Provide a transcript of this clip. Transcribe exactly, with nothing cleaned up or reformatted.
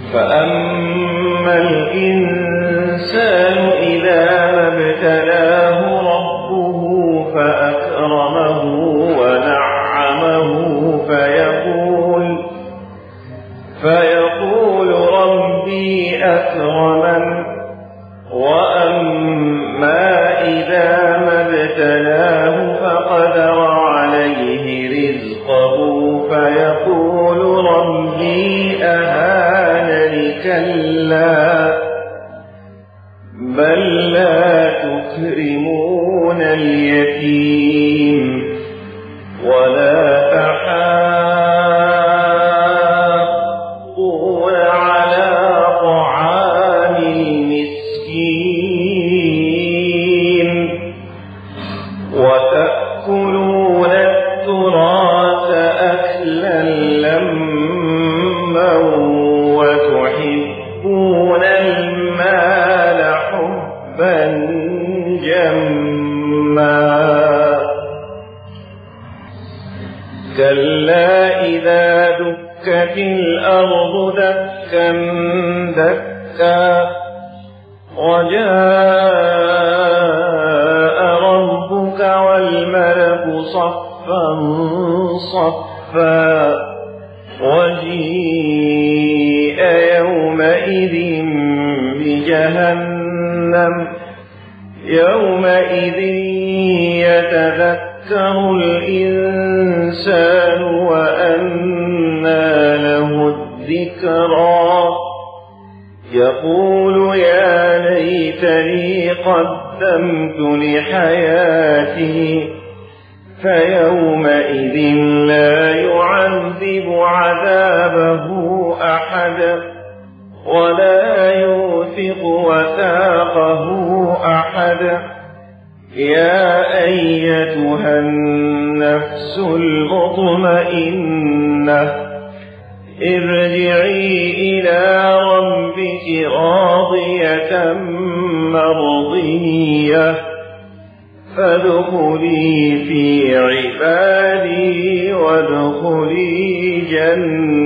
فأما الإنسان إذا ما ابتلاه ربه فأكرمه ونعمه فيقول فيقول ربي أكرمن وأما إذا ما ابتلاه فقدر عليه رزقه فيقول ربي أهانن كلا بل لا تكرمون اليتيم ولا تحاضون على طعام المسكين وتأكلون التراث أكلا لما وتحبون المال حبا جما كلا إذا دكت الأرض دكا دكا وجاء ربك والملك صفا صفا وجيء يومئذ بجهنم يومئذ يتذكر الإنسان وأنى له الذكرى يقول يا ليتني قدمت لحياتي فيومئذ لا يعذب عذابه أحد ولا يوثق وثاقه أحد يا أيتها النفس المطمئنة ارجعي إلى ربك راضية مرضية فادخلي في عبادي وادخلي جنتي.